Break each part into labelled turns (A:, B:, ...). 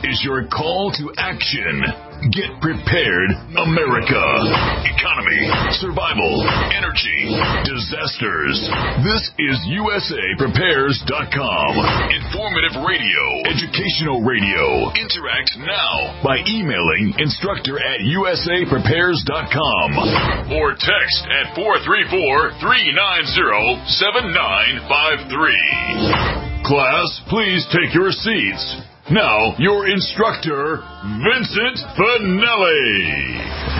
A: is your call to action. Get prepared, America. Economy, survival, energy, disasters. This is USAPrepares.com. Informative radio, educational radio. Interact now by emailing instructor@USAPrepares.com or text at 434-390-7953. Class, please take your seats. Now, your instructor, Vincent Finelli.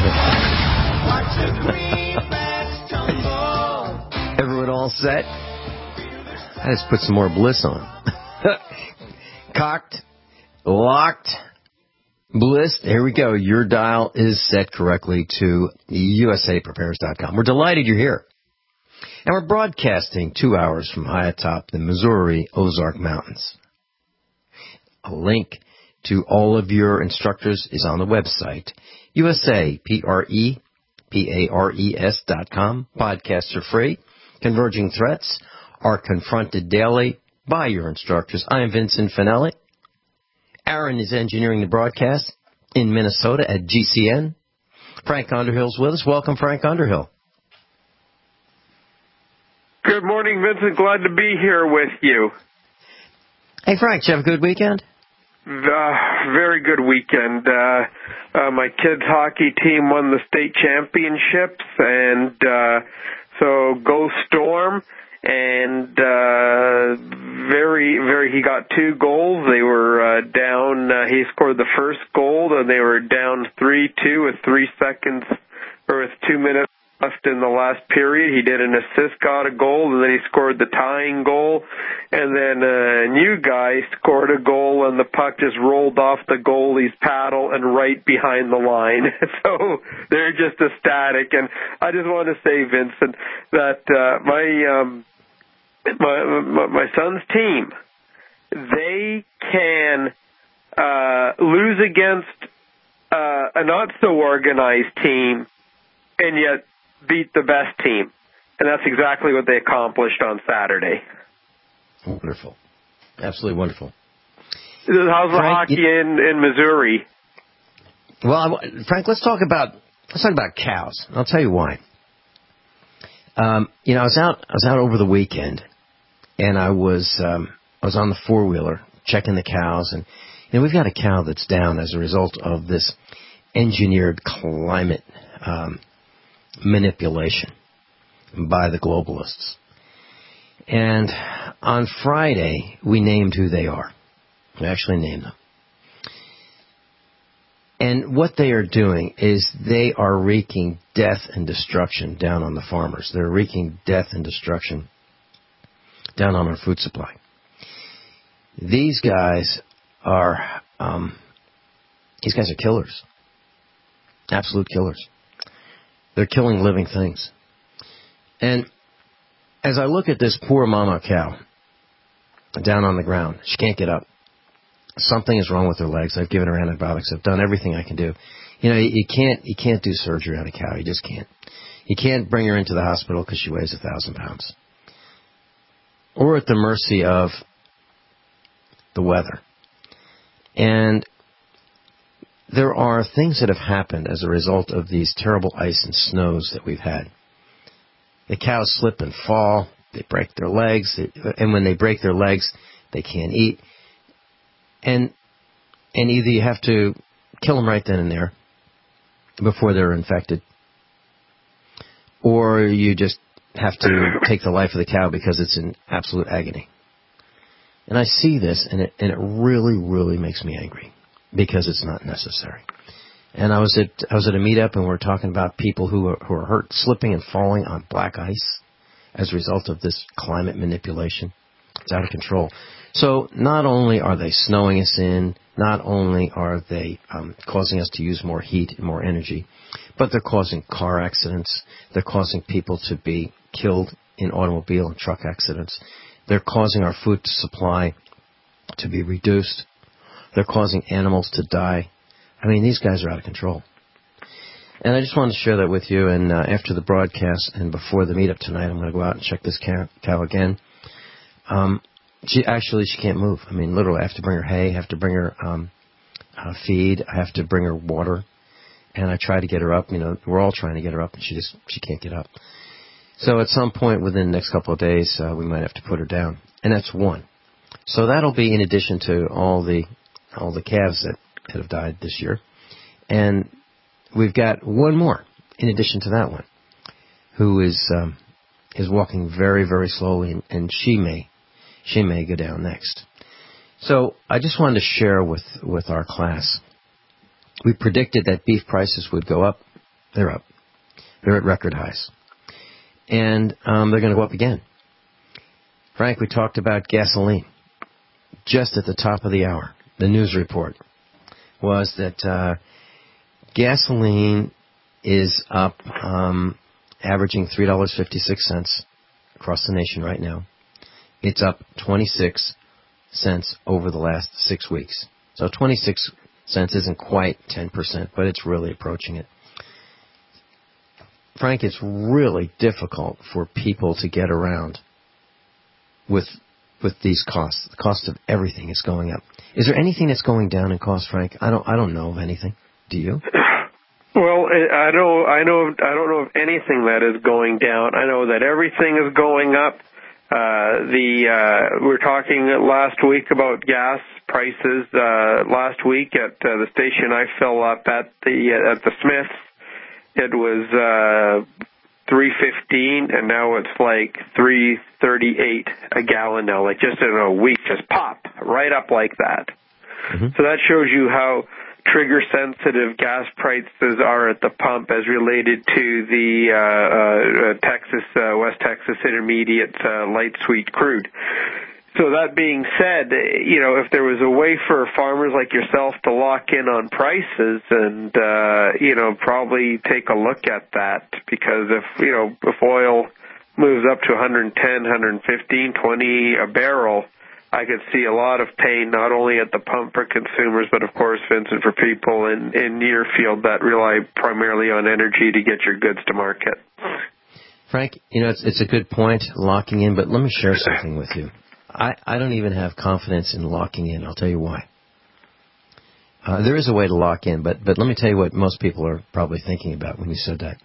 B: Everyone all set? I just put some more bliss on. Cocked, locked, bliss. Here we go. Your dial is set correctly to USAPrepares.com. We're delighted you're here. And we're broadcasting 2 hours from high atop the Missouri Ozark Mountains. A link to all of your instructors is on the website, USAPrepares.com. Podcasts are free. Converging threats are confronted daily by your instructors. I am Vincent Finelli. Aaron is engineering the broadcast in Minnesota at GCN. Frank Underhill's with us. Welcome, Frank Underhill.
C: Good morning, Vincent. Glad to be here with you.
B: Hey, Frank, did you have a good weekend?
C: Very good weekend. My kids' hockey team won the state championships, and so go Storm. And he got 2 goals. They were down. He scored the first goal, and they were down 3-2 with 3 seconds or with 2 minutes left in the last period. He did an assist, got a goal, and then he scored the tying goal. And then a new guy scored a goal, and the puck just rolled off the goalie's paddle and right behind the line. So they're just ecstatic. And I just want to say, Vincent, that my son's team, they can lose against a not-so-organized team and yet beat the best team. And that's exactly what they accomplished on Saturday.
B: Wonderful. Absolutely wonderful.
C: How's the hockey in Missouri?
B: Well, Frank, let's talk about cows. I'll tell you why. I was out over the weekend, and I was on the four-wheeler checking the cows, and we've got a cow that's down as a result of this engineered climate manipulation by the globalists. And on Friday, we named who they are. We actually named them. And what they are doing is they are wreaking death and destruction down on the farmers. They're wreaking death and destruction down on our food supply. These guys are killers. Absolute killers. They're killing living things. And as I look at this poor mama cow down on the ground, she can't get up. Something is wrong with her legs. I've given her antibiotics. I've done everything I can do. You can't do surgery on a cow. You just can't. You can't bring her into the hospital because she weighs 1,000 pounds. Or at the mercy of the weather. And there are things that have happened as a result of these terrible ice and snows that we've had. The cows slip and fall. They break their legs. And when they break their legs, they can't eat. And either you have to kill them right then and there before they're infected, or you just have to take the life of the cow because it's in absolute agony. And I see this, and it really, really makes me angry because it's not necessary. And I was at a meetup, and we were talking about people who are hurt, slipping and falling on black ice as a result of this climate manipulation. It's out of control. So not only are they snowing us in, not only are they causing us to use more heat and more energy, but they're causing car accidents. They're causing people to be killed in automobile and truck accidents. They're causing our food supply to be reduced. They're causing animals to die. I mean, these guys are out of control. And I just wanted to share that with you. And after the broadcast and before the meetup tonight, I'm going to go out and check this cow again. She can't move. I mean, literally, I have to bring her hay, I have to bring her feed. I have to bring her water. And I try to get her up. We're all trying to get her up, and she can't get up. So at some point within the next couple of days, we might have to put her down. And that's one. So that'll be in addition to all the calves that have died this year. And we've got one more in addition to that one, who is walking very, very slowly, and she may go down next. So I just wanted to share with our class. We predicted that beef prices would go up. They're up. They're at record highs. And they're going to go up again. Frank, we talked about gasoline. Just at the top of the hour, the news report was that gasoline is up, averaging $3.56 across the nation right now. It's up 26 cents over the last 6 weeks. So 26 cents isn't quite 10%, but it's really approaching it. Frank, it's really difficult for people to get around with these costs. The cost of everything is going up. Is there anything that's going down in cost, Frank? I don't know of anything. Do you?
C: Well, I don't know of anything that is going down. I know that everything is going up. We were talking last week about gas prices. Last week at the station I fill up at the Smiths, it was $3.15, and now it's like $3.38 a gallon now. Like just in a week, just pop right up like that. Mm-hmm. So that shows you how trigger-sensitive gas prices are at the pump as related to the West Texas Intermediate light sweet crude. So that being said, if there was a way for farmers like yourself to lock in on prices and, probably take a look at that, because if oil moves up to 110, 115, 20 a barrel, I could see a lot of pain, not only at the pump for consumers, but of course, Vincent, for people in your field that rely primarily on energy to get your goods to market.
B: Frank, it's a good point, locking in, but let me share something with you. I don't even have confidence in locking in. I'll tell you why. There is a way to lock in, but let me tell you what most people are probably thinking about when you said that.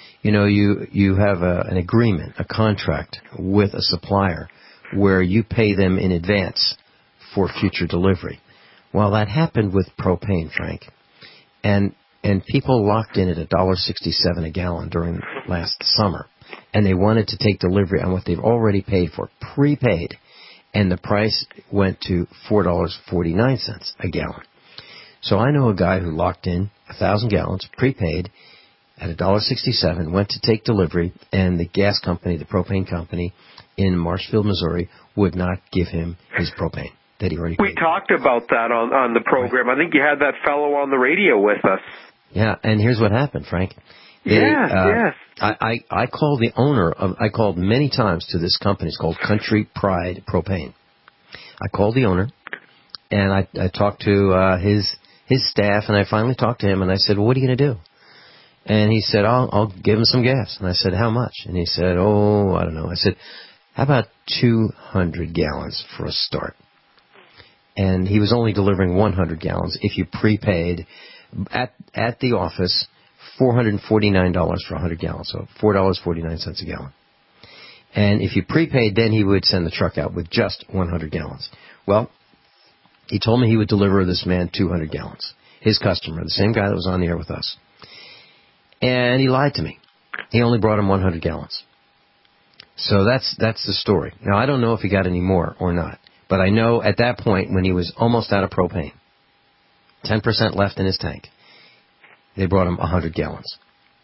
B: You have an agreement, a contract with a supplier where you pay them in advance for future delivery. Well, that happened with propane, Frank. And people locked in at $1.67 a gallon during last summer. And they wanted to take delivery on what they've already paid for, prepaid. And the price went to $4.49 a gallon. So I know a guy who locked in 1,000 gallons, prepaid, at $1.67, went to take delivery, and the gas company, the propane company in Marshfield, Missouri, would not give him his propane that he already paid.
C: We talked about that on the program. Right. I think you had that fellow on the radio with us.
B: Yeah, and here's what happened, Frank.
C: Yes.
B: I called the owner I called many times to this company. It's called Country Pride Propane. I called the owner, and I talked to his staff, and I finally talked to him, and I said, well, what are you going to do? And he said, I'll give him some gas. And I said, how much? And he said, I don't know. I said, how about 200 gallons for a start? And he was only delivering 100 gallons if you prepaid at the office, $449 for 100 gallons, so $4.49 a gallon. And if you prepaid, then he would send the truck out with just 100 gallons. Well, he told me he would deliver this man 200 gallons, his customer, the same guy that was on the air with us. And he lied to me. He only brought him 100 gallons. So that's the story. Now, I don't know if he got any more or not, but I know at that point when he was almost out of propane, 10% left in his tank, they brought him 100 gallons.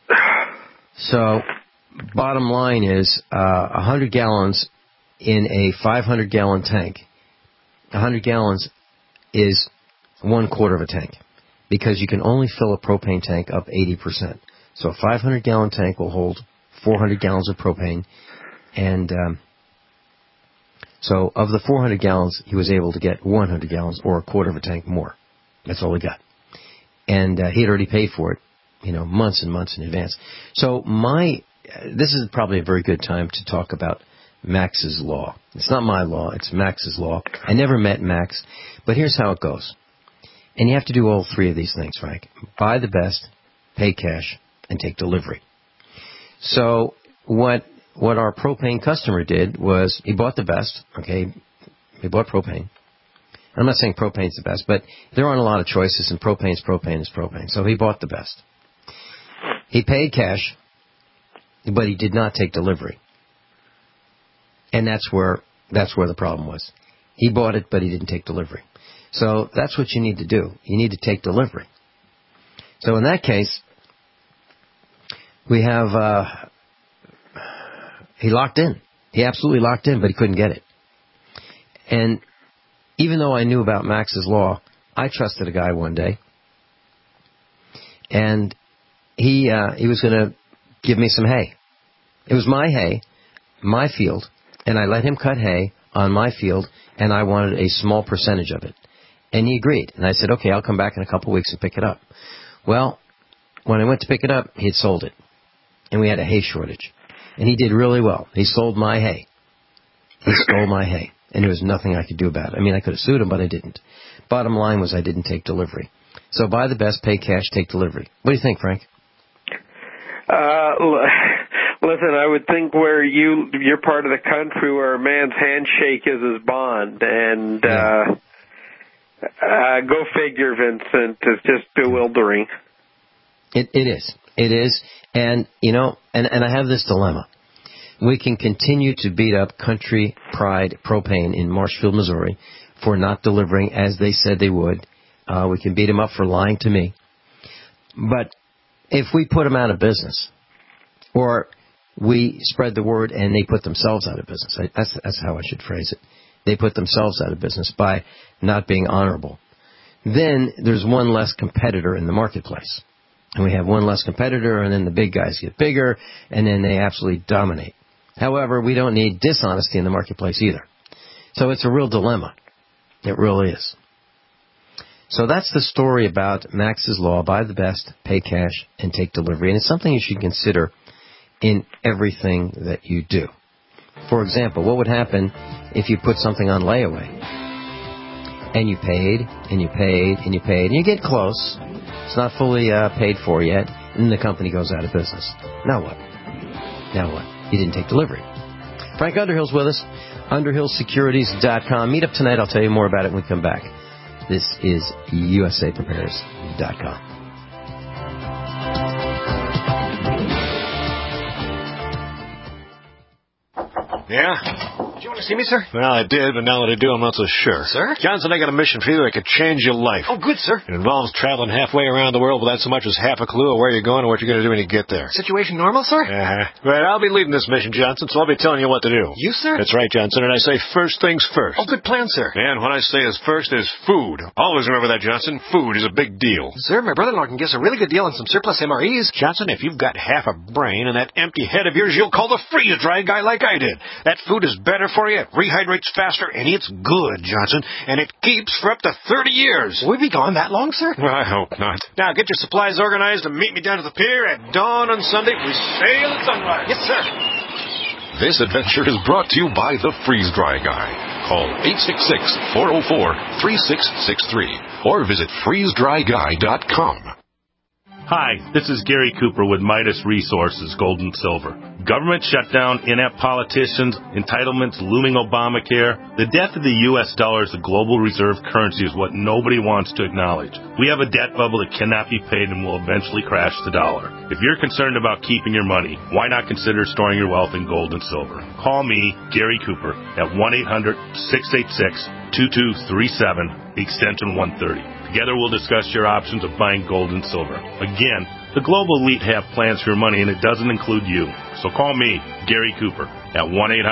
B: So bottom line is 100 gallons in a 500-gallon tank. 100 gallons is 1/4 of a tank because you can only fill a propane tank up 80%. So a 500-gallon tank will hold 400 gallons of propane. And so of the 400 gallons, he was able to get 100 gallons or 1/4 of a tank more. That's all he got. And he had already paid for it, months and months in advance. So this is probably a very good time to talk about Max's law. It's not my law, it's Max's law. I never met Max, but here's how it goes. And you have to do all three of these things, Frank. Buy the best, pay cash, and take delivery. So what our propane customer did was he bought the best, okay? He bought propane. I'm not saying propane's the best, but there aren't a lot of choices, and propane is propane. So he bought the best. He paid cash, but he did not take delivery. And that's where the problem was. He bought it, but he didn't take delivery. So that's what you need to do. You need to take delivery. So in that case, we have, he locked in. He absolutely locked in, but he couldn't get it. And even though I knew about Max's Law, I trusted a guy one day. And he was going to give me some hay. It was my hay, my field, and I let him cut hay on my field, and I wanted a small percentage of it. And he agreed. And I said, okay, I'll come back in a couple of weeks and pick it up. Well, when I went to pick it up, he had sold it. And we had a hay shortage. And he did really well. He sold my hay. He stole my hay. And there was nothing I could do about it. I mean, I could have sued him, but I didn't. Bottom line was I didn't take delivery. So buy the best, pay cash, take delivery. What do you think, Frank?
C: Listen, I would think where you're part of the country where a man's handshake is his bond. And go figure, Vincent. It's just bewildering.
B: It is. It is. And, and I have this dilemma. We can continue to beat up Country Pride Propane in Marshfield, Missouri for not delivering as they said they would. We can beat them up for lying to me. But if we put them out of business, or we spread the word and they put themselves out of business, that's how I should phrase it. They put themselves out of business by not being honorable. Then there's one less competitor in the marketplace. And we have one less competitor, and then the big guys get bigger, and then they absolutely dominate. However, we don't need dishonesty in the marketplace either. So it's a real dilemma. It really is. So that's the story about Max's Law. Buy the best, pay cash, and take delivery. And it's something you should consider in everything that you do. For example, what would happen if you put something on layaway? And you paid, and you paid, and you paid, and you get close. It's not fully paid for yet, and the company goes out of business. Now what? You didn't take delivery. Frank Underhill's with us, UnderhillSecurities.com. Meet up tonight. I'll tell you more about it when we come back. This is USAPrepares.com.
D: Yeah?
E: Did you want to see me, sir?
D: Well, I did, but now that I do, I'm not so sure.
E: Sir?
D: Johnson, I got a mission for you that could change your life.
E: Oh, good, sir.
D: It involves traveling halfway around the world without so much as half a clue of where you're going or what you're going to do when you get there.
E: Situation normal, sir?
D: Right, I'll be leading this mission, Johnson, so I'll be telling you what to do.
E: You, sir?
D: That's right, Johnson, and I say first things first.
E: Oh, good plan, sir.
D: And what I say is first is food. Always remember that, Johnson. Food is a big deal.
E: Sir, my brother-in-law can give us a really good deal on some surplus MREs.
D: Johnson, if you've got half a brain and that empty head of yours, you'll call the freeze-dry guy like I did. That food is better for you, it rehydrates faster, and it's good, Johnson. And it keeps for up to 30 years.
E: Will we be gone that long, sir?
D: Well, I hope not. Now, get your supplies organized and meet me down to the pier at dawn on Sunday. We sail at sunrise.
E: Yes, sir.
A: This adventure is brought to you by the Freeze Dry Guy. Call 866-404-3663 or visit freezedryguy.com.
F: Hi, this is Gary Cooper with Midas Resources, Gold and Silver. Government shutdown, inept politicians, entitlements, looming Obamacare. The death of the U.S. dollar as a global reserve currency is what nobody wants to acknowledge. We have a debt bubble that cannot be paid and will eventually crash the dollar. If you're concerned about keeping your money, why not consider storing your wealth in gold and silver? Call me, Gary Cooper, at 1-800-686-2237, extension 130. Together we'll discuss your options of buying gold and silver. Again, the global elite have plans for your money, and it doesn't include you. So call me, Gary Cooper, at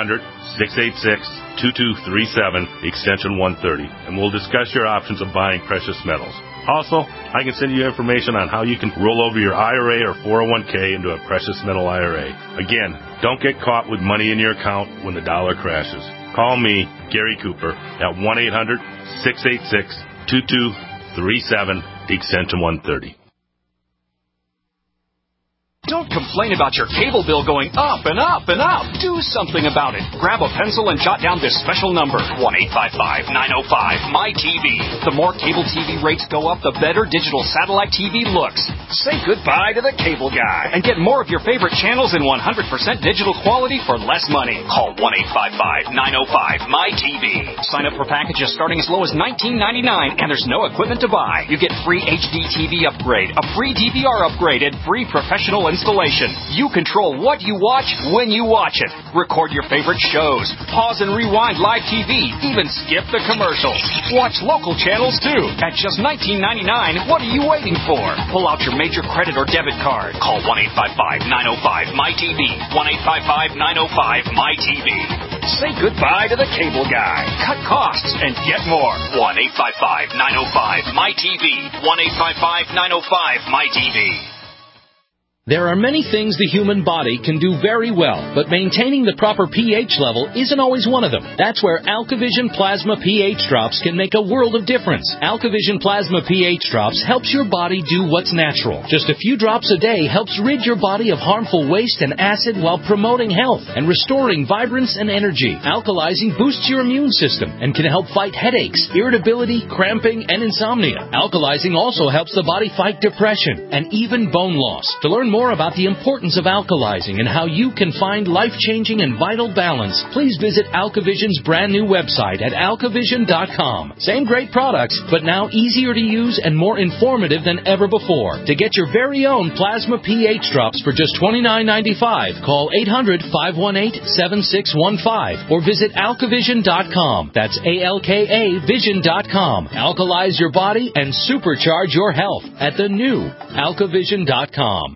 F: 1-800-686-2237, extension 130, and we'll discuss your options of buying precious metals. Also, I can send you information on how you can roll over your IRA or 401k into a precious metal IRA. Again, don't get caught with money in your account when the dollar crashes. Call me, Gary Cooper, at 1-800-686-2237, extension 130.
G: Don't complain about your cable bill going up and up and up. Do something about it. Grab a pencil and jot down this special number, 1-855-905-MY-TV. The more cable TV rates go up, the better digital satellite TV looks. Say goodbye to the cable guy and get more of your favorite channels in 100% digital quality for less money. Call 1-855-905-MY-TV. Sign up for packages starting as low as $19.99, and there's no equipment to buy. You get free HD TV upgrade, a free DVR upgrade, and free professional installation. You control what you watch when you watch it. Record your favorite shows. Pause and rewind live TV. Even skip the commercials. Watch local channels too. At just $19.99, what are you waiting for? Pull out your major credit or debit card. Call 1-855-905-MY-TV. 1-855-905-MY-TV. Say goodbye to the cable guy. Cut costs and get more. 1-855-905-MY-TV. 1-855-905-MY-TV.
H: There are many things the human body can do very well, but maintaining the proper pH level isn't always one of them. That's where AlkaVision Plasma pH Drops can make a world of difference. AlkaVision Plasma pH Drops helps your body do what's natural. Just a few drops a day helps rid your body of harmful waste and acid while promoting health and restoring vibrance and energy. Alkalizing boosts your immune system and can help fight headaches, irritability, cramping, and insomnia. Alkalizing also helps the body fight depression and even bone loss. To learn more about the importance of alkalizing and how you can find life-changing and vital balance, please visit AlkaVision's brand new website at alkavision.com. Same great products, but now easier to use and more informative than ever before. To get your very own Plasma pH Drops for just $29.95, call 800-518-7615 or visit alkavision.com. That's ALKA Vision.com. Alkalize your body and supercharge your health at the new alkavision.com.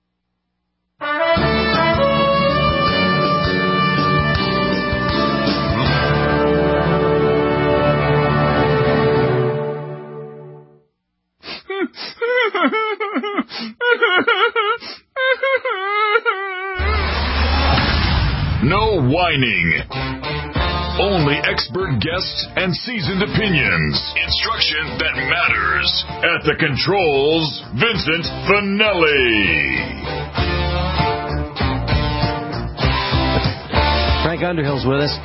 A: No whining. Only expert guests and seasoned opinions. Instruction that matters. At the controls, Vincent Finelli.
B: Frank Underhill's with us.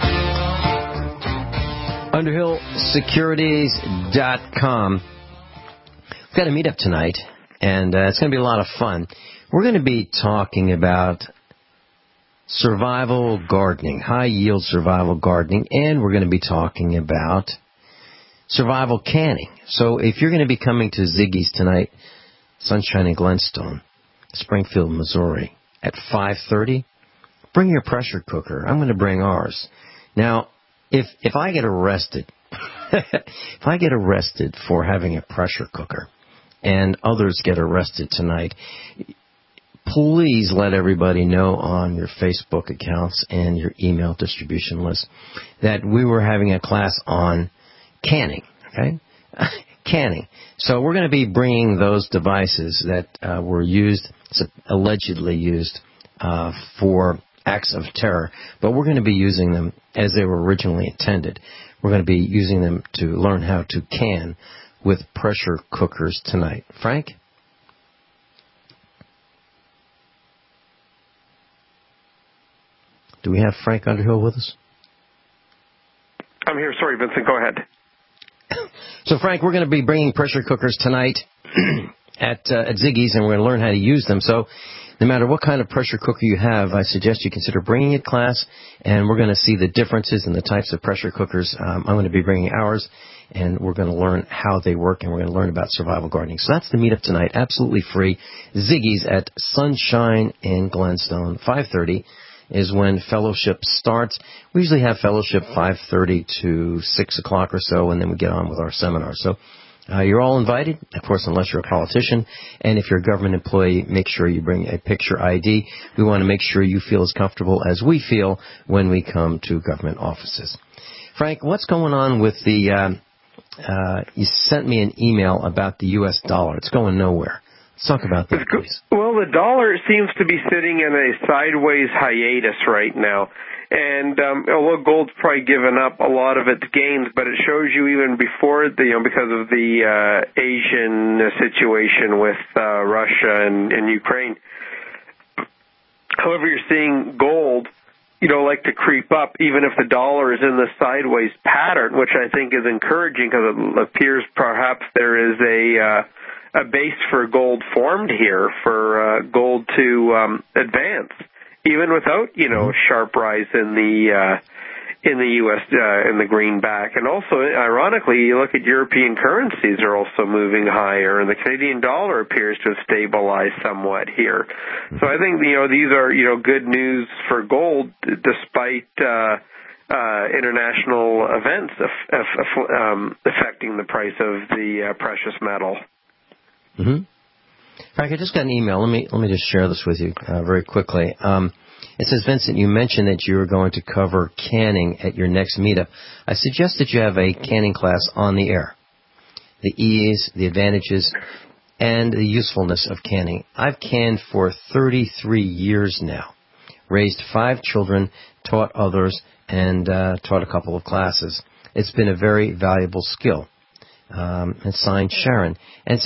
B: UnderhillSecurities.com. We've got a meetup tonight, and it's going to be a lot of fun. We're going to be talking about survival gardening, high-yield survival gardening, and we're going to be talking about survival canning. So if you're going to be coming to Ziggy's tonight, Sunshine and Glenstone, Springfield, Missouri, at 5:30, bring your pressure cooker. I'm going to bring ours. Now, if I get arrested, if I get arrested for having a pressure cooker, and others get arrested tonight, please let everybody know on your Facebook accounts and your email distribution list that we were having a class on canning, okay? Canning. So we're going to be bringing those devices that were used, allegedly used, for acts of terror, but we're going to be using them as they were originally intended. We're going to be using them to learn how to can with pressure cookers tonight. Frank? Do we have Frank Underhill with us?
C: I'm here. Sorry, Vincent. Go ahead.
B: So, Frank, we're going to be bringing pressure cookers tonight at Ziggy's, and we're going to learn how to use them. So, no matter what kind of pressure cooker you have, I suggest you consider bringing it, class, and we're going to see the differences in the types of pressure cookers. I'm going to be bringing ours, and we're going to learn how they work, and we're going to learn about survival gardening. So that's the meetup tonight, absolutely free. Ziggy's at Sunshine and Glenstone, 5:30 is when fellowship starts. We usually have fellowship 5:30 to 6 o'clock or so, and then we get on with our seminar. So you're all invited, of course, unless you're a politician. And if you're a government employee, make sure you bring a picture ID. We want to make sure you feel as comfortable as we feel when we come to government offices. Frank, what's going on with the you sent me an email about the U.S. dollar. It's going nowhere. Let's talk about that, please.
C: Well, the dollar seems to be sitting in a sideways hiatus right now. And although gold's probably given up a lot of its gains, but it shows you even before because of the Asian situation with Russia and Ukraine, However, you're seeing gold, like to creep up, even if the dollar is in the sideways pattern, which I think is encouraging because it appears perhaps there is a base for gold formed here for gold to advance, even without a sharp rise in the U.S. In the greenback. And also, ironically, you look at European currencies are also moving higher, and the Canadian dollar appears to have stabilized somewhat here. So I think these are good news for gold, despite international events affecting the price of the precious metal.
B: Mm-hmm. Frank, I just got an email. Let me just share this with you very quickly. It says, Vincent, you mentioned that you were going to cover canning at your next meetup. I suggest that you have a canning class on the air. The ease, the advantages, and the usefulness of canning. I've canned for 33 years now, raised 5 children, taught others, and taught a couple of classes. It's been a very valuable skill. It's signed Sharon. And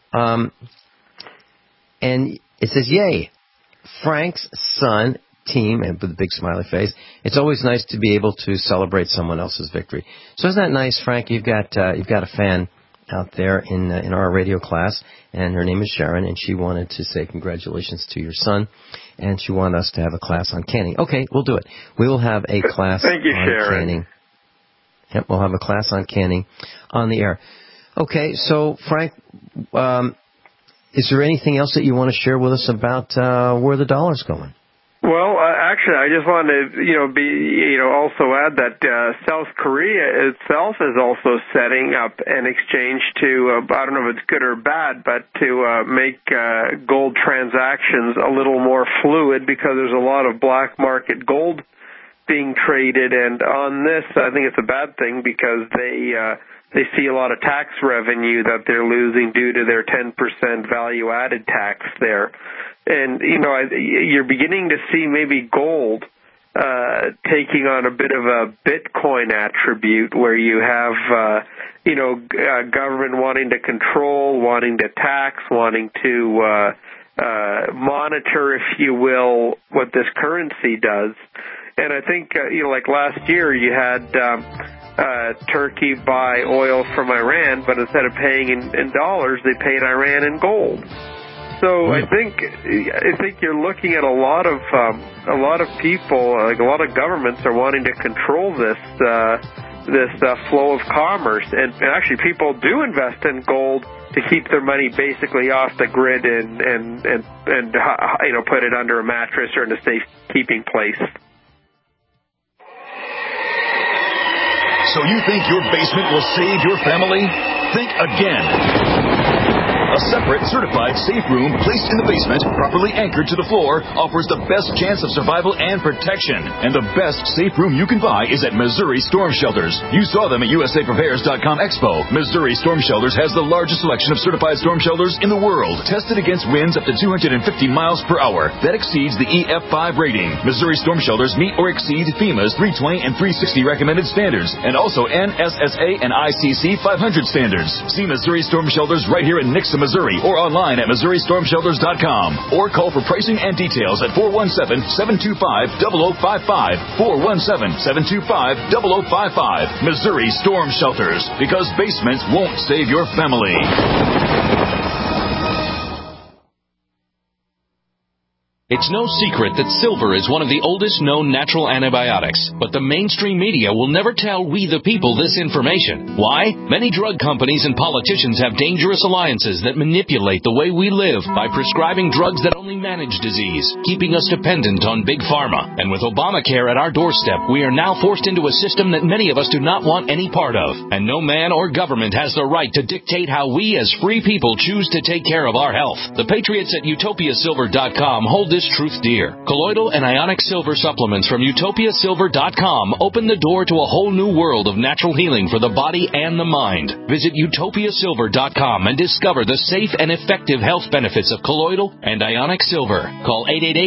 B: it says, yay, Frank's son, team, and with a big smiley face. It's always nice to be able to celebrate someone else's victory. So isn't that nice, Frank? You've got a fan out there in our radio class, and her name is Sharon, and she wanted to say congratulations to your son, and she wanted us to have a class on canning. Okay, we'll do it. We will have a class
C: Thank you,
B: on
C: Sharon.
B: canning. Yep, we'll have a class on canning on the air. Okay, so Frank, is there anything else that you want to share with us about where the dollar's going?
C: Well, actually, I just wanted to, also add that South Korea itself is also setting up an exchange to, I don't know if it's good or bad, but to make gold transactions a little more fluid, because there's a lot of black market gold being traded. And on this, I think it's a bad thing, because they see a lot of tax revenue that they're losing due to their 10% value-added tax there. And, you're beginning to see maybe gold taking on a bit of a Bitcoin attribute, where you have, government wanting to control, wanting to tax, wanting to monitor, if you will, what this currency does. And I think, like last year, you had Turkey buy oil from Iran, but instead of paying in dollars, they paid Iran in gold. So I think you're looking at a lot of people, like a lot of governments, are wanting to control this flow of commerce, and actually people do invest in gold to keep their money basically off the grid and put it under a mattress or in a safekeeping place.
A: So you think your basement will save your family? Think again. A separate, certified safe room placed in the basement, properly anchored to the floor, offers the best chance of survival and protection. And the best safe room you can buy is at Missouri Storm Shelters. You saw them at USAPrepares.com Expo. Missouri Storm Shelters has the largest selection of certified storm shelters in the world, tested against winds up to 250 miles per hour. That exceeds the EF5 rating. Missouri Storm Shelters meet or exceed FEMA's 320 and 360 recommended standards, and also NSSA and ICC 500 standards. See Missouri Storm Shelters right here in Nixa, Missouri, or online at MissouriStormShelters.com, or call for pricing and details at 417-725-0055, 417-725-0055. Missouri Storm Shelters, because basements won't save your family.
H: It's no secret that silver is one of the oldest known natural antibiotics, but the mainstream media will never tell we the people this information. Why? Many drug companies and politicians have dangerous alliances that manipulate the way we live by prescribing drugs that only manage disease, keeping us dependent on big pharma. And with Obamacare at our doorstep, we are now forced into a system that many of us do not want any part of. And no man or government has the right to dictate how we as free people choose to take care of our health. The patriots at UtopiaSilver.com hold this truth dear. Colloidal and ionic silver supplements from UtopiaSilver.com open the door to a whole new world of natural healing for the body and the mind. Visit UtopiaSilver.com and discover the safe and effective health benefits of colloidal and ionic silver. Call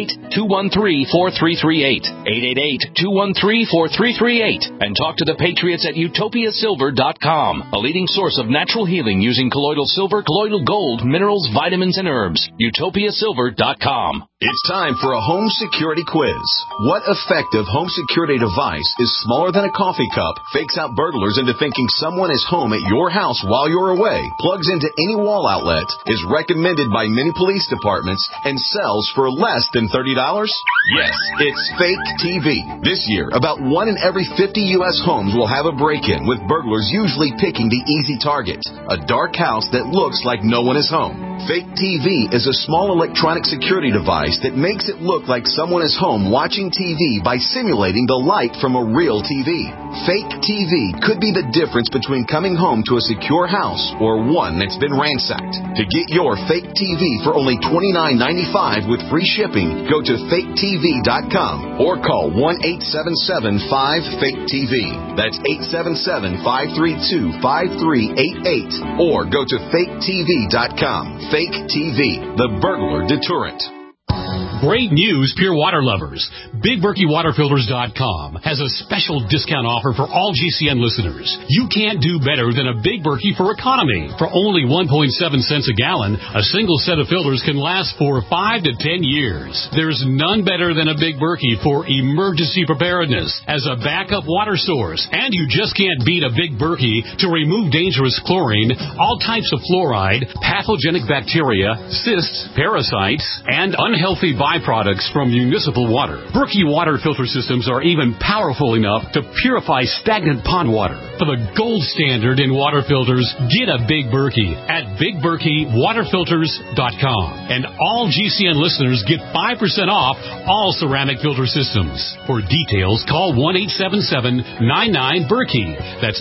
H: 888-213-4338. 888-213-4338. And talk to the patriots at UtopiaSilver.com, a leading source of natural healing using colloidal silver, colloidal gold, minerals, vitamins, and herbs. UtopiaSilver.com.
A: It's time for a home security quiz. What effective home security device is smaller than a coffee cup, fakes out burglars into thinking someone is home at your house while you're away, plugs into any wall outlet, is recommended by many police departments, and sells for less than $30? Yes, it's Fake TV. This year, about 1 in every 50 U.S. homes will have a break-in, with burglars usually picking the easy target, a dark house that looks like no one is home. Fake TV is a small electronic security device that makes it look like someone is home watching TV by simulating the light from a real TV. Fake TV could be the difference between coming home to a secure house or one that's been ransacked. To get your Fake TV for only $29.95 with free shipping, go to faketv.com or call 1-877-5-FAKE-TV. That's 877-532-5388 or go to faketv.com. Fake TV, the burglar deterrent.
I: Great news, Pure Water lovers. BigBerkeyWaterFilters.com has a special discount offer for all GCN listeners. You can't do better than a Big Berkey for economy. For only 1.7 cents a gallon, a single set of filters can last for 5 to 10 years. There's none better than a Big Berkey for emergency preparedness as a backup water source. And you just can't beat a Big Berkey to remove dangerous chlorine, all types of fluoride, pathogenic bacteria, cysts, parasites, and unhealthy byproducts from municipal water. Berkey water filter systems are even powerful enough to purify stagnant pond water. For the gold standard in water filters, get a Big Berkey at BigBerkeyWaterFilters.com. And all GCN listeners get 5% off all ceramic filter systems. For details, call 1-877-99-BERKEY. That's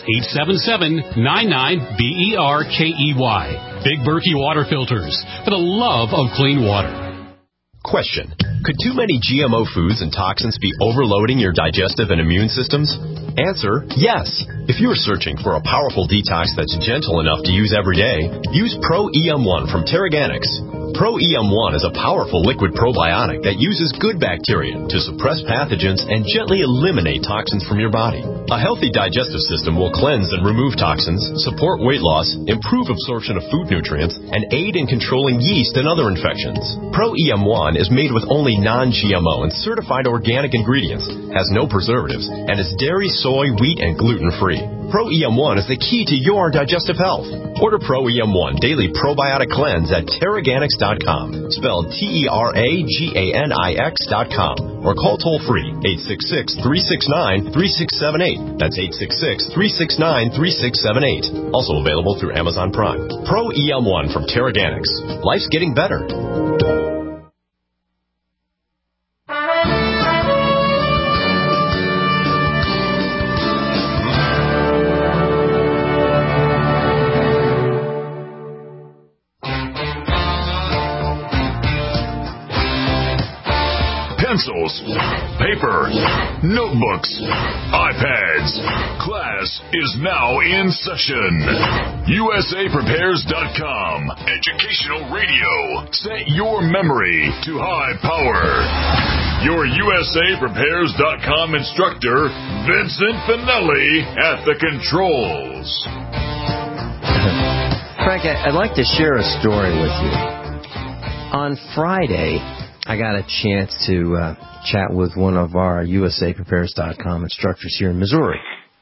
I: 877-99-BERKEY. Big Berkey Water Filters, for the love of clean water.
J: Question. Could too many GMO foods and toxins be overloading your digestive and immune systems? Answer, yes. If you're searching for a powerful detox that's gentle enough to use every day, use Pro-EM1 from Terraganics. Pro-EM1 is a powerful liquid probiotic that uses good bacteria to suppress pathogens and gently eliminate toxins from your body. A healthy digestive system will cleanse and remove toxins, support weight loss, improve absorption of food nutrients, and aid in controlling yeast and other infections. Pro-EM1 is made with only non-GMO and certified organic ingredients, has no preservatives, and is dairy, soy, wheat, and gluten-free. Pro-EM1 is the key to your digestive health. Order Pro-EM1 Daily Probiotic Cleanse at Terraganics.com, spelled Terraganix.com, or call toll-free 866-369-3678. That's 866-369-3678. Also available through Amazon Prime. Pro-EM1 from Terraganics. Life's getting better.
A: Pencils, paper, notebooks, iPads. Class is now in session. USAPrepares.com. Educational radio. Set your memory to high power. Your USAPrepares.com instructor, Vincent Finelli, at the controls.
B: Frank, I'd like to share a story with you. On Friday, I got a chance to chat with one of our USAPrepares.com instructors here in Missouri.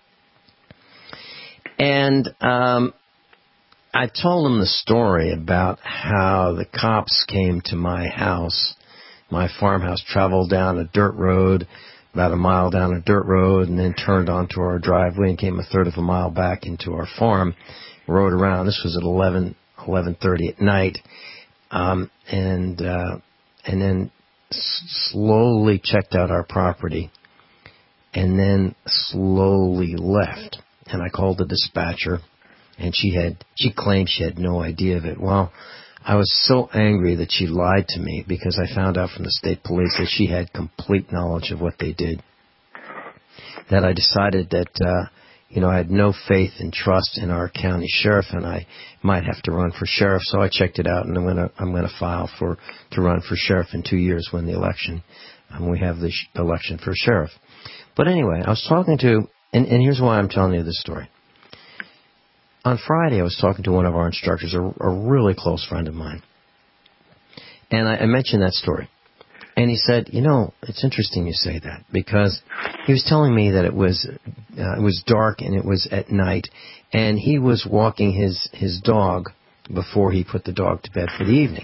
B: And I told him the story about how the cops came to my house, my farmhouse, traveled down a dirt road, about a mile down a dirt road, and then turned onto our driveway and came a third of a mile back into our farm, rode around. This was at 11:30 at night. And then slowly checked out our property, and then slowly left. And I called the dispatcher, and she claimed she had no idea of it. Well, I was so angry that she lied to me, because I found out from the state police that she had complete knowledge of what they did, that I decided that I had no faith and trust in our county sheriff, and I might have to run for sheriff. So I checked it out, and I'm going to file to run for sheriff in 2 years when the election, we have the election for sheriff. But anyway, I was talking to, and here's why I'm telling you this story. On Friday, I was talking to one of our instructors, a really close friend of mine, and I mentioned that story. And he said, it's interesting you say that, because he was telling me that it was dark and it was at night, and he was walking his dog before he put the dog to bed for the evening.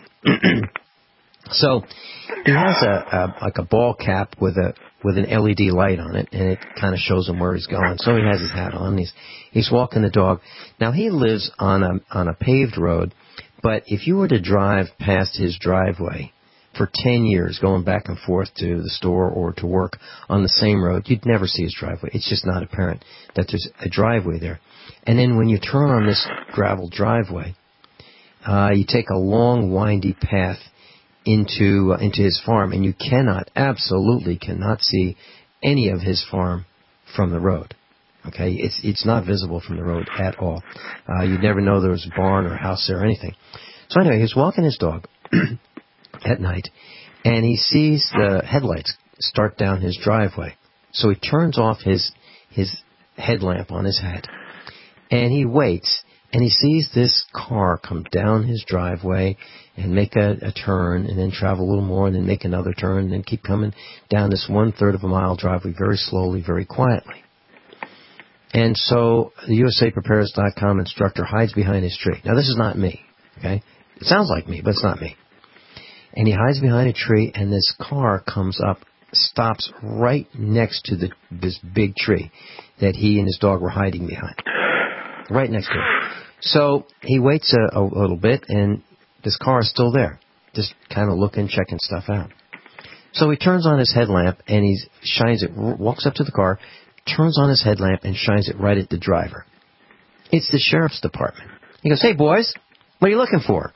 B: So he has a ball cap with an LED light on it, and it kind of shows him where he's going. So he has his hat on. He's walking the dog. Now he lives on a paved road, but if you were to drive past his driveway for 10 years, going back and forth to the store or to work on the same road, you'd never see his driveway. It's just not apparent that there's a driveway there. And then when you turn on this gravel driveway, you take a long, windy path into his farm, and you absolutely cannot see any of his farm from the road. Okay, it's not visible from the road at all. You'd never know there was a barn or a house there or anything. So anyway, he's walking his dog at night, and he sees the headlights start down his driveway. So he turns off his headlamp on his head, and he waits, and he sees this car come down his driveway and make a turn, and then travel a little more, and then make another turn, and then keep coming down this 1/3 of a mile driveway very slowly, very quietly. And so the USAPrepares.com instructor hides behind his tree. Now, this is not me, okay? It sounds like me, but it's not me. And he hides behind a tree, and this car comes up, stops right next to this big tree that he and his dog were hiding behind. Right next to it. So he waits a little bit, and this car is still there, just kind of looking, checking stuff out. So he turns on his headlamp, and he shines it, walks up to the car, turns on his headlamp, and shines it right at the driver. It's the sheriff's department. He goes, "Hey, boys, what are you looking for?"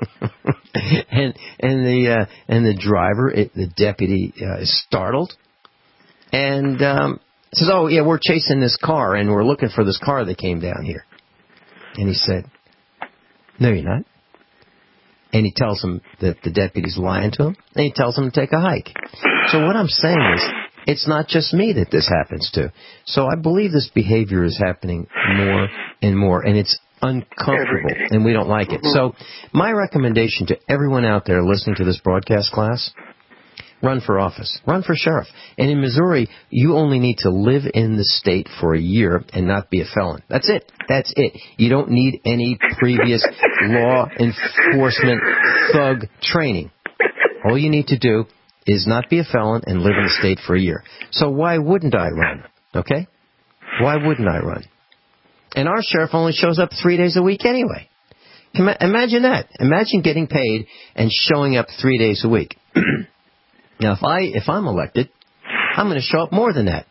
B: and the driver, the deputy, is startled, and says, "Oh, yeah, we're chasing this car, and we're looking for this car that came down here." And he said, "No, you're not." And he tells him that the deputy's lying to him, and he tells him to take a hike. So what I'm saying is, it's not just me that this happens to. So I believe this behavior is happening more and more, and it's uncomfortable, and we don't like it. So my recommendation to everyone out there listening to this broadcast class, run for office. Run for sheriff. And in Missouri, you only need to live in the state for a year and not be a felon. That's it. That's it. You don't need any previous law enforcement thug training. All you need to do is not be a felon and live in the state for a year. So why wouldn't I run? Okay? Why wouldn't I run? And our sheriff only shows up 3 days a week anyway. Imagine that. Imagine getting paid and showing up 3 days a week. Now, if I'm elected, I'm going to show up more than that.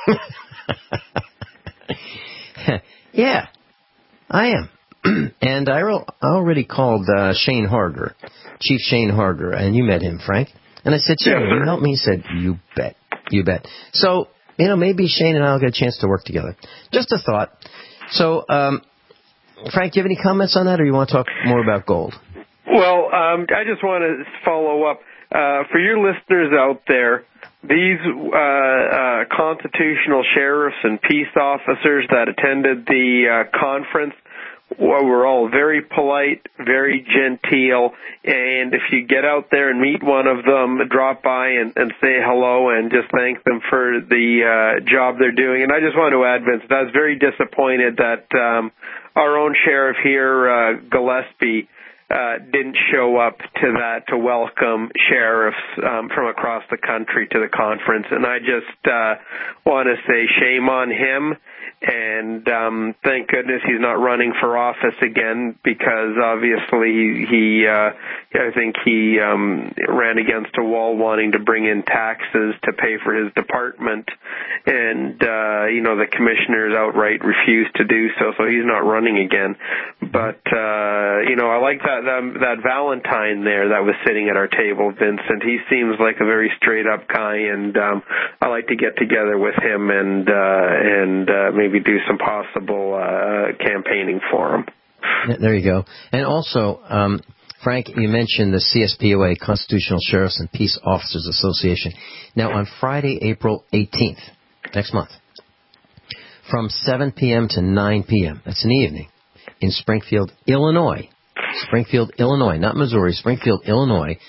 B: Yeah, I am. And I already called Shane Harger, Chief Shane Harger, and you met him, Frank. And I said, "Shane, will you help me?" He said, "You bet. You bet." So, maybe Shane and I will get a chance to work together. Just a thought. So, Frank, do you have any comments on that, or you want to talk more about gold?
C: Well, I just want to follow up. For your listeners out there, these constitutional sheriffs and peace officers that attended the conference were all very polite, very genteel, and if you get out there and meet one of them, drop by and say hello and just thank them for the job they're doing. And I just want to add, Vincent, I was very disappointed that our own sheriff here, Gillespie, didn't show up to welcome sheriffs from across the country to the conference. And I just want to say shame on him. And thank goodness he's not running for office again, because obviously I think he ran against a wall wanting to bring in taxes to pay for his department, and the commissioners outright refused to do so. So he's not running again. But I like that Valentine there that was sitting at our table, Vincent. He seems like a very straight up guy, and I like to get together with him and maybe do some possible campaigning for him.
B: Yeah, there you go. And also, Frank, you mentioned the CSPOA, Constitutional Sheriffs and Peace Officers Association. Now, on Friday, April 18th, next month, from 7 p.m. to 9 p.m., that's an evening, in Springfield, Illinois. Springfield, Illinois, not Missouri, Springfield, Illinois,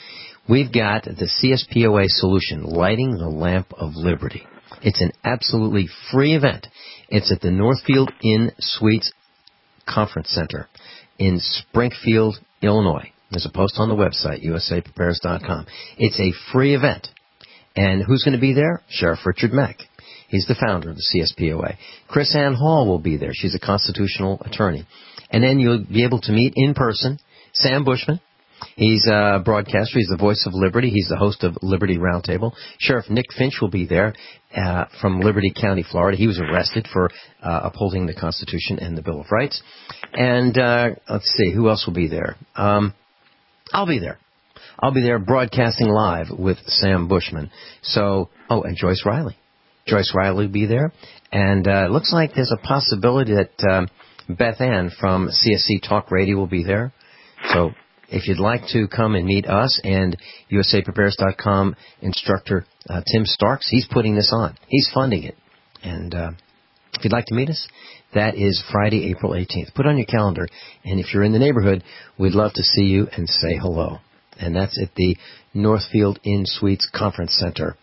B: We've got the CSPOA solution, Lighting the Lamp of Liberty. It's an absolutely free event. It's at the Northfield Inn Suites Conference Center in Springfield, Illinois. There's a post on the website, usaprepares.com. It's a free event. And who's going to be there? Sheriff Richard Mack. He's the founder of the CSPOA. Chris Ann Hall will be there. She's a constitutional attorney. And then you'll be able to meet in person Sam Bushman. He's a broadcaster. He's the voice of Liberty. He's the host of Liberty Roundtable. Sheriff Nick Finch will be there from Liberty County, Florida. He was arrested for upholding the Constitution and the Bill of Rights. And let's see, who else will be there? I'll be there. I'll be there broadcasting live with Sam Bushman. So, and Joyce Riley. Joyce Riley will be there. And it looks like there's a possibility that Beth Ann from CSC Talk Radio will be there. So if you'd like to come and meet us and USAPrepares.com instructor Tim Starks, he's putting this on. He's funding it. And if you'd like to meet us, that is Friday, April 18th. Put on your calendar. And if you're in the neighborhood, we'd love to see you and say hello. And that's at the Northfield Inn Suites Conference Center,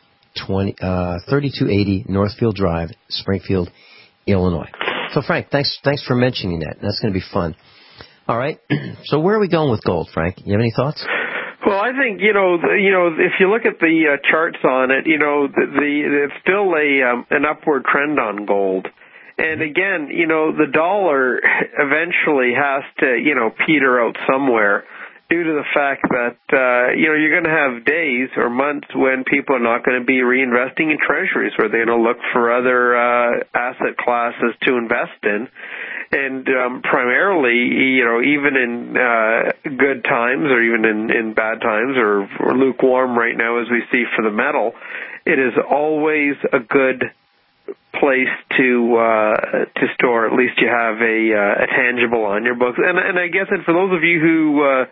B: 3280 Northfield Drive, Springfield, Illinois. So, Frank, thanks for mentioning that. That's going to be fun. All right. So where are we going with gold, Frank? You have any thoughts?
C: Well, I think if you look at the charts on it, it's still an upward trend on gold. And again, the dollar eventually has to peter out somewhere, due to the fact that you're going to have days or months when people are not going to be reinvesting in treasuries, where they're going to look for other asset classes to invest in. And primarily, even in good times or even in bad times or lukewarm right now, as we see for the metal, it is always a good place to store. At least you have a tangible on your books. And I guess that for those of you who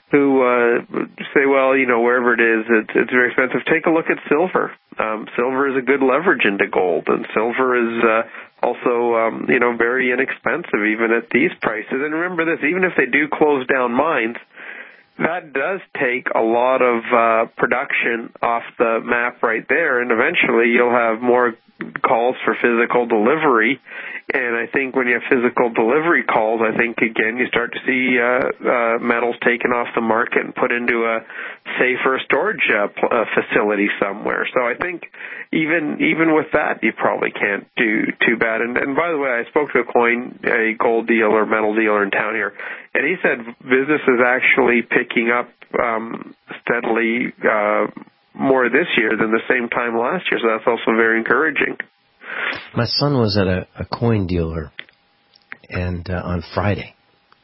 C: say, well, wherever it is, it's very expensive, take a look at silver. Silver is a good leverage into gold, and silver is also, very inexpensive even at these prices. And remember this, even if they do close down mines, that does take a lot of production off the map right there, and eventually you'll have more calls for physical delivery. And I think when you have physical delivery calls, I think, again, you start to see metals taken off the market and put into a safer storage facility somewhere. So I think even with that, you probably can't do too bad. And by the way, I spoke to a gold dealer, metal dealer in town here, and he said business is actually picking up steadily more this year than the same time last year. So that's also very encouraging.
B: My son was at a coin dealer and on Friday,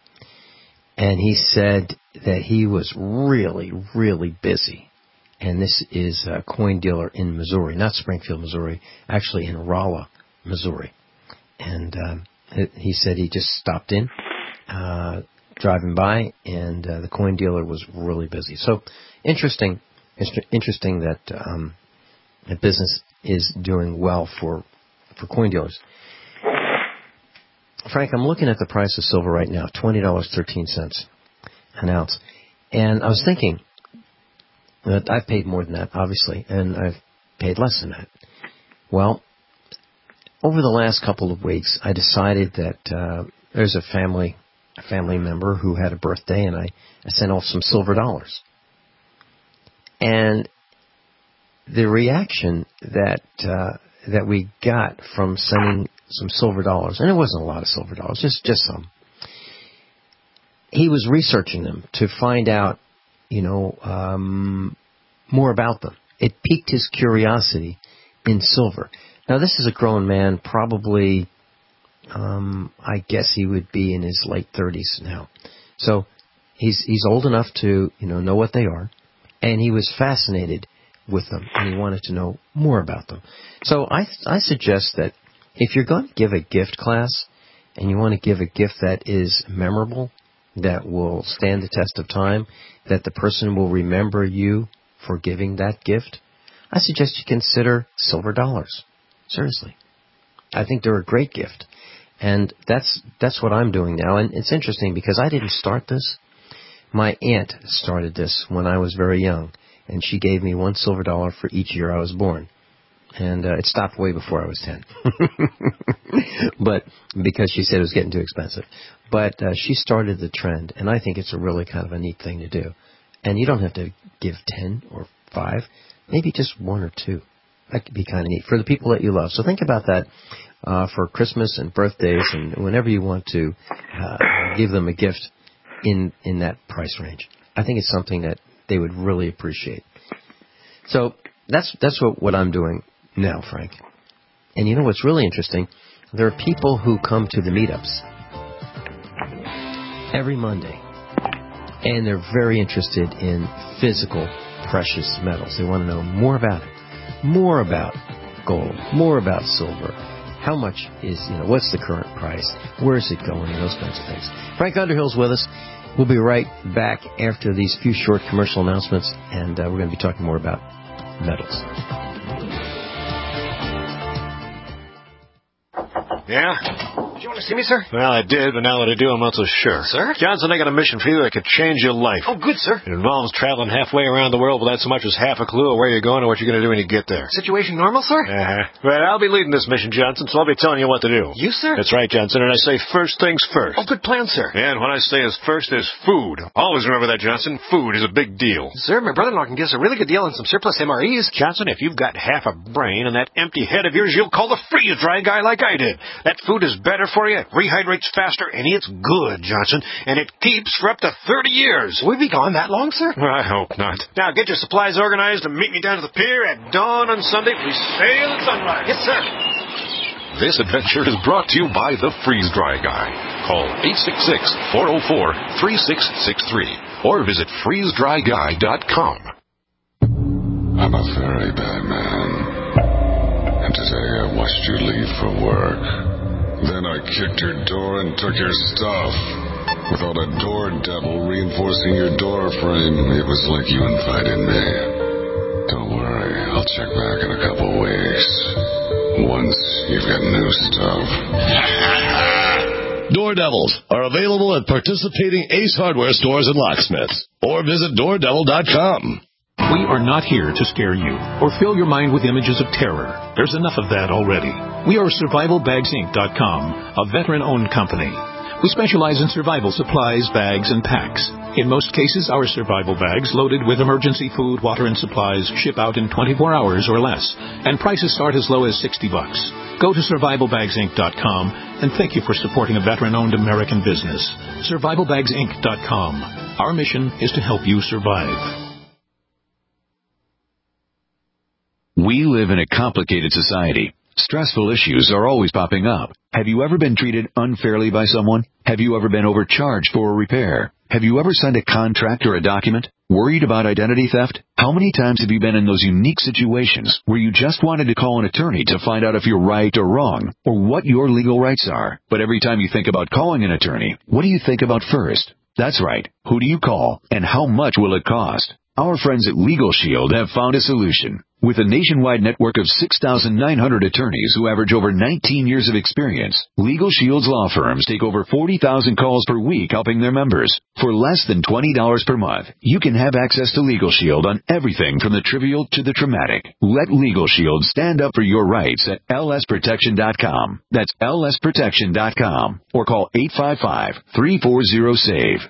B: and he said that he was really, really busy. And this is a coin dealer in Missouri, not Springfield, Missouri, actually in Rolla, Missouri. And he said he just stopped in, driving by, and the coin dealer was really busy. So interesting that the business is doing well for coin dealers. Frank, I'm looking at the price of silver right now, $20.13 an ounce. And I was thinking that I've paid more than that, obviously, and I've paid less than that. Well, over the last couple of weeks, I decided that there's a family member who had a birthday, and I sent off some silver dollars. And the reaction that we got from sending some silver dollars, and it wasn't a lot of silver dollars, just some. He was researching them to find out, more about them. It piqued his curiosity in silver. Now, this is a grown man, probably, I guess he would be in his late 30s now. So he's old enough to, know what they are, and he was fascinated with them, and he wanted to know more about them. So I suggest that if you're going to give a gift class, and you want to give a gift that is memorable, that will stand the test of time, that the person will remember you for giving that gift, I suggest you consider silver dollars. Seriously. I think they're a great gift. And that's what I'm doing now. And it's interesting because I didn't start this. My aunt started this when I was very young. and she gave me $1 silver for each year I was born. And it stopped way before I was 10. But because she said it was getting too expensive. But she started the trend, and I think it's a really kind of a neat thing to do. And you don't have to give 10 or 5, maybe just 1 or 2. That could be kind of neat for the people that you love. So think about that for Christmas and birthdays and whenever you want to give them a gift in that price range. I think it's something that they would really appreciate. So that's what I'm doing now, Frank. And you know what's really interesting? There are people who come to the meetups every Monday, and they're very interested in physical precious metals. They want to know more about it, more about gold, more about silver. How much is, what's the current price? Where is it going? Those kinds of things. Frank Underhill's with us. We'll be right back after these few short commercial announcements, and we're going to be talking more about metals.
D: Yeah?
E: Did you want to see me, sir?
D: Well, I did, but now that I do, I'm not so sure.
E: Sir?
D: Johnson, I got a mission for you that could change your life.
E: Oh, good, sir.
D: It involves traveling halfway around the world without so much as half a clue of where you're going or what you're going to do when you get there.
E: Situation normal, sir?
D: Well, I'll be leading this mission, Johnson, so I'll be telling you what to do.
E: You, sir?
D: That's right, Johnson, and I say first things first.
E: Oh, good plan, sir.
D: And what I say is first is food. Always remember that, Johnson. Food is a big deal.
E: Sir, my brother-in-law can give us a really good deal on some surplus MREs.
D: Johnson, if you've got half a brain and that empty head of yours, you'll call the freeze-dry guy like I did. That food is better for you, it rehydrates faster, and it's good, Johnson, and it keeps for up to 30 years.
E: Will we be gone that long, sir?
D: I hope not. Now, get your supplies organized and meet me down to the pier at dawn on Sunday. We sail at sunrise.
E: Yes, sir.
K: This adventure is brought to you by the Freeze-Dry Guy. Call 866-404-3663 or visit freezedryguy.com.
L: I'm a very bad man. And today I watched you leave for work. Then I kicked your door and took your stuff. With all that door devil reinforcing your door frame, it was like you invited me. Don't worry, I'll check back in a couple weeks. Once you've got new stuff.
M: Door Devils are available at participating Ace Hardware stores and locksmiths. Or visit DoorDevil.com.
N: We are not here to scare you or fill your mind with images of terror. There's enough of that already. We are SurvivalBagsInc.com, a veteran-owned company. We specialize in survival supplies, bags, and packs. In most cases, our survival bags, loaded with emergency food, water, and supplies, ship out in 24 hours or less, and prices start as low as $60. Go to SurvivalBagsInc.com, and thank you for supporting a veteran-owned American business. SurvivalBagsInc.com. Our mission is to help you survive.
O: We live in a complicated society. Stressful issues are always popping up. Have you ever been treated unfairly by someone? Have you ever been overcharged for a repair? Have you ever signed a contract or a document? Worried about identity theft? How many times have you been in those unique situations where you just wanted to call an attorney to find out if you're right or wrong, or what your legal rights are? But every time you think about calling an attorney, what do you think about first? That's right. Who do you call, and how much will it cost? Our friends at Legal Shield have found a solution. With a nationwide network of 6,900 attorneys who average over 19 years of experience, Legal Shield's law firms take over 40,000 calls per week helping their members. For less than $20 per month, you can have access to Legal Shield on everything from the trivial to the traumatic. Let Legal Shield stand up for your rights at lsprotection.com. That's lsprotection.com. Or call 855-340-SAVE.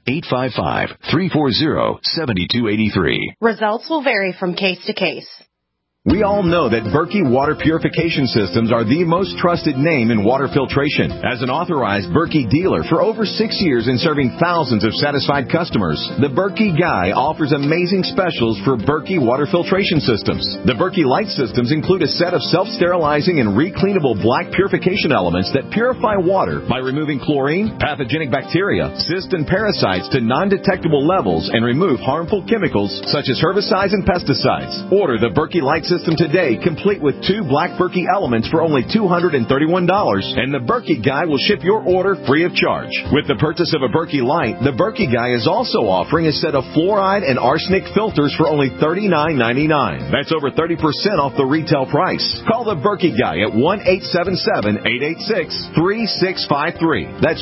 O: 855-340-7283.
P: Results will vary from case to case.
Q: We all know that Berkey Water Purification Systems are the most trusted name in water filtration. As an authorized Berkey dealer for over 6 years and serving thousands of satisfied customers, the Berkey Guy offers amazing specials for Berkey Water Filtration Systems. The Berkey Light Systems include a set of self-sterilizing and recleanable black purification elements that purify water by removing chlorine, pathogenic bacteria, cysts, and parasites to non-detectable levels and remove harmful chemicals such as herbicides and pesticides. Order the Berkey Light Systems system today, complete with 2 Black Berkey elements for only $231, and the Berkey Guy will ship your order free of charge. With the purchase of a Berkey Light, the Berkey Guy is also offering a set of fluoride and arsenic filters for only $39.99. That's over 30% off the retail price. Call the Berkey Guy at 1-877-886-3653. That's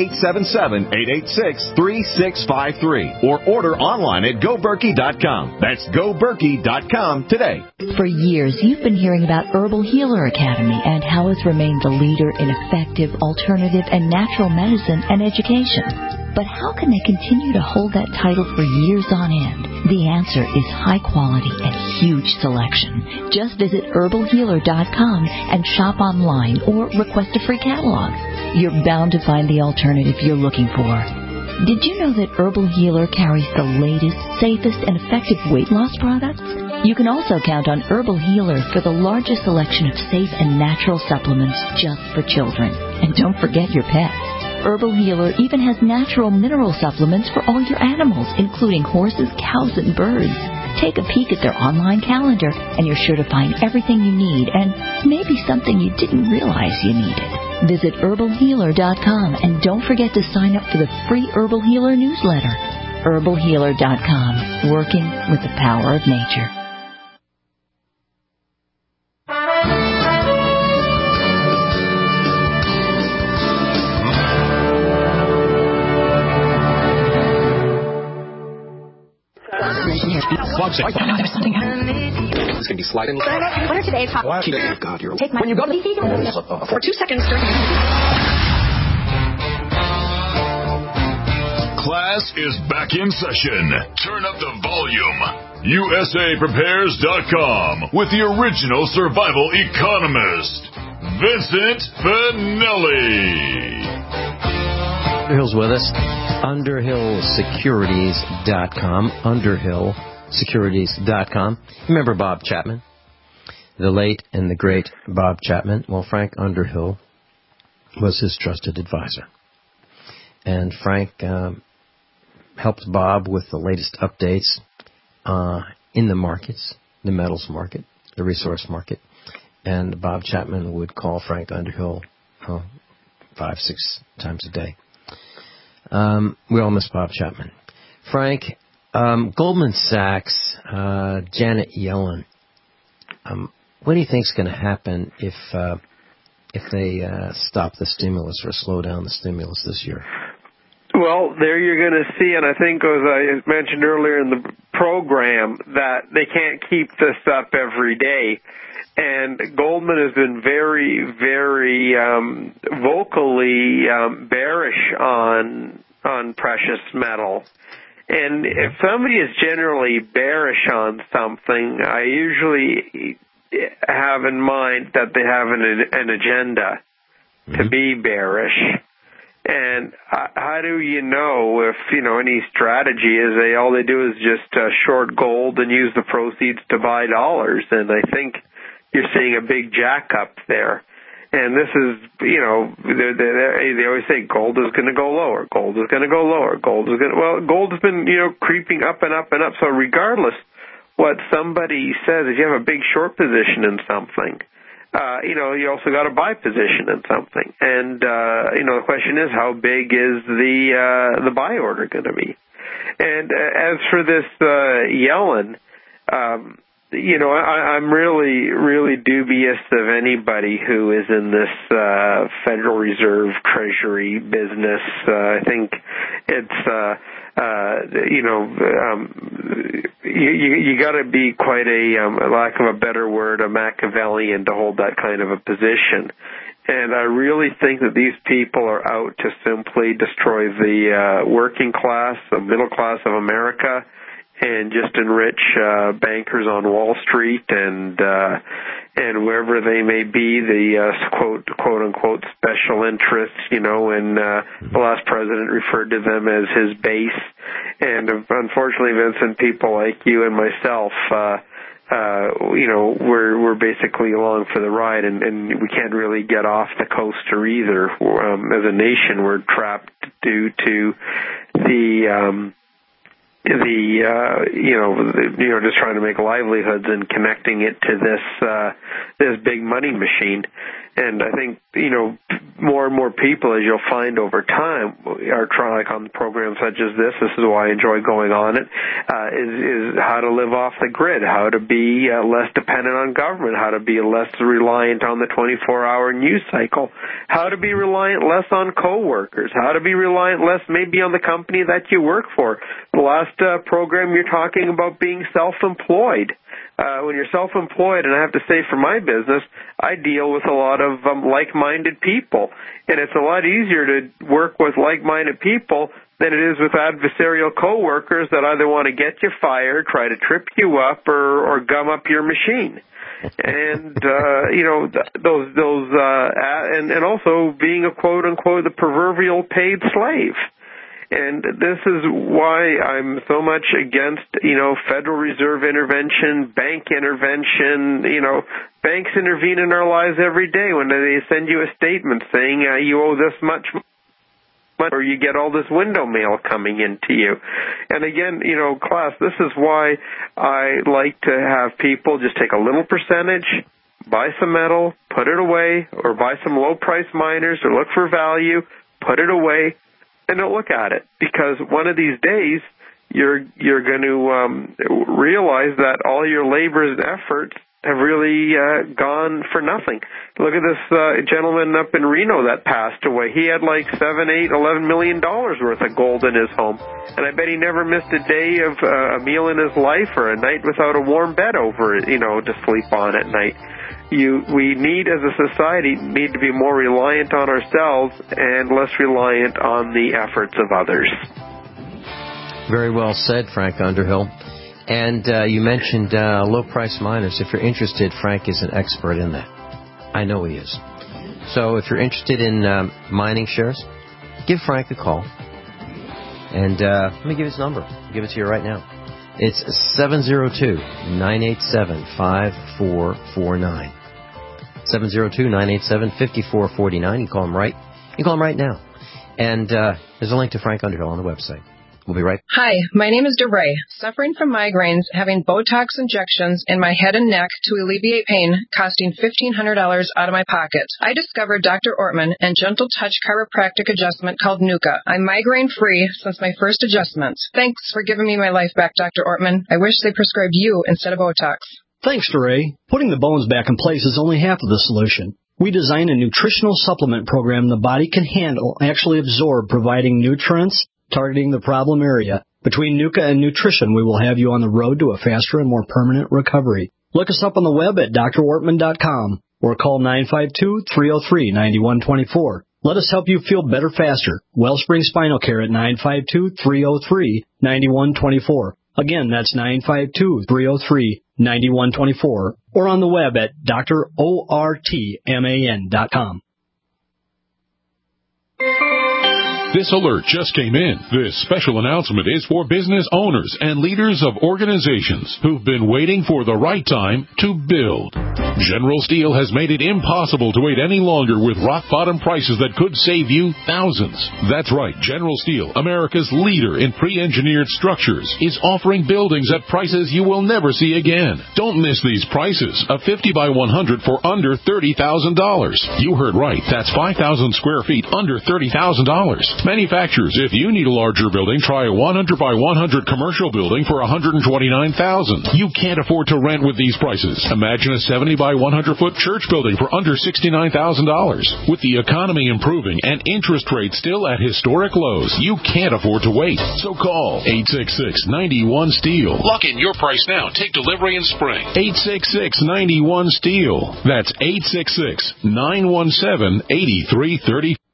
Q: 1-877-886-3653. Or order online at GoBerkey.com. That's GoBerkey.com today.
R: For years, you've been hearing about Herbal Healer Academy and how it's remained the leader in effective, alternative, and natural medicine and education. But how can they continue to hold that title for years on end? The answer is high quality and huge selection. Just visit herbalhealer.com and shop online or request a free catalog. You're bound to find the alternative you're looking for. Did you know that Herbal Healer carries the latest, safest, and effective weight loss products? You can also count on Herbal Healer for the largest selection of safe and natural supplements just for children. And don't forget your pets. Herbal Healer even has natural mineral supplements for all your animals, including horses, cows, and birds. Take a peek at their online calendar, and you're sure to find everything you need and maybe something you didn't realize you needed. Visit herbalhealer.com and don't forget to sign up for the free Herbal Healer newsletter. herbalhealer.com, working with the power of nature.
S: There's something happening. It's going to be sliding. What are today's hot? God, you're... Take my... When you go to the... For 2 seconds during...
A: Class is back in session. Turn up the volume. USAPrepares.com with the original survival economist, Vincent Finelli.
B: Underhill's with us. UnderhillSecurities.com. UnderhillSecurities.com. Remember Bob Chapman? The late and the great Bob Chapman. Well, Frank Underhill was his trusted advisor. And Frank helped Bob with the latest updates in the markets, the metals market, the resource market. And Bob Chapman would call Frank Underhill 5-6 times a day. We all miss Bob Chapman. Frank, Goldman Sachs, Janet Yellen. What do you think is going to happen if they stop the stimulus or slow down the stimulus this year?
C: Well, there you're going to see, and I think as I mentioned earlier in the program, that they can't keep this up every day. And Goldman has been very, very vocally bearish on precious metal. And if somebody is generally bearish on something, I usually have in mind that they have an agenda to be bearish. And how do you know if, any strategy is all they do is just short gold and use the proceeds to buy dollars? And I think you're seeing a big jack up there. And this is, they always say gold is going to go lower, gold is going to go lower, gold has been, creeping up and up and up. So regardless what somebody says, if you have a big short position in something, you also got a buy position in something. And, the question is, how big is the buy order going to be? And as for this Yellen, I'm really, really dubious of anybody who is in this Federal Reserve Treasury business. I think it's, you got to be quite a lack of a better word, a Machiavellian to hold that kind of a position. And I really think that these people are out to simply destroy the working class, the middle class of America, and just enrich bankers on Wall Street and wherever they may be, the quote unquote special interests, and the last president referred to them as his base. And unfortunately, Vincent, people like you and myself, we're basically along for the ride, and we can't really get off the coaster either. As a nation, we're trapped due to the just trying to make livelihoods and connecting it to this big money machine. And I think, more and more people, as you'll find over time, are trying, like on programs such as this is why I enjoy going on it, is how to live off the grid, how to be less dependent on government, how to be less reliant on the 24-hour news cycle, how to be reliant less on coworkers, how to be reliant less maybe on the company that you work for. The last program you're talking about being self-employed. When you're self-employed, and I have to say for my business, I deal with a lot of like-minded people. And it's a lot easier to work with like-minded people than it is with adversarial coworkers that either want to get you fired, try to trip you up, or gum up your machine. And, and also being a quote-unquote the proverbial paid slave. And this is why I'm so much against, Federal Reserve intervention, bank intervention. Banks intervene in our lives every day when they send you a statement saying you owe this much money, or you get all this window mail coming into you. And again, class, this is why I like to have people just take a little percentage, buy some metal, put it away, or buy some low-price miners, or look for value, put it away, and don't look at it, because one of these days you're going to realize that all your labor and efforts have really gone for nothing. Look at this gentleman up in Reno that passed away. He had like $7, $8, $11 million worth of gold in his home, and I bet he never missed a day of a meal in his life or a night without a warm bed over it, to sleep on at night. We need, as a society, to be more reliant on ourselves and less reliant on the efforts of others.
B: Very well said, Frank Underhill. And you mentioned low-price miners. If you're interested, Frank is an expert in that. I know he is. So if you're interested in mining shares, give Frank a call. And let me give his number. I'll give it to you right now. It's 702-987-5449. 702-987-5449. You can call him right now. And there's a link to Frank Underhill on the website. We'll be right back.
T: Hi, my name is DeRay. Suffering from migraines, having Botox injections in my head and neck to alleviate pain, costing $1,500 out of my pocket. I discovered Dr. Ortman and Gentle Touch chiropractic adjustment called Nuka. I'm migraine-free since my first adjustment. Thanks for giving me my life back, Dr. Ortman. I wish they prescribed you instead of Botox.
U: Thanks, DeRay. Putting the bones back in place is only half of the solution. We designed a nutritional supplement program the body can handle, actually absorb, providing nutrients, targeting the problem area. Between Nuka and nutrition, we will have you on the road to a faster and more permanent recovery. Look us up on the web at drortman.com or call 952-303-9124. Let us help you feel better faster. Wellspring Spinal Care at 952-303-9124. Again, that's 952-303-9124 or on the web at drortman.com.
V: This alert just came in. This special announcement is for business owners and leaders of organizations who've been waiting for the right time to build. General Steel has made it impossible to wait any longer with rock-bottom prices that could save you thousands. That's right. General Steel, America's leader in pre-engineered structures, is offering buildings at prices you will never see again. Don't miss these prices. A 50 by 100 for under $30,000. You heard right. That's 5,000 square feet under $30,000. Manufacturers, if you need a larger building, try a 100 by 100 commercial building for $129,000. You can't afford to rent with these prices. Imagine a 70 by 100-foot church building for under $69,000. With the economy improving and interest rates still at historic lows, you can't afford to wait. So call 866-91-STEEL.
K: Lock in your price now. Take delivery in spring.
V: 866-91-STEEL. That's 866-917-8330.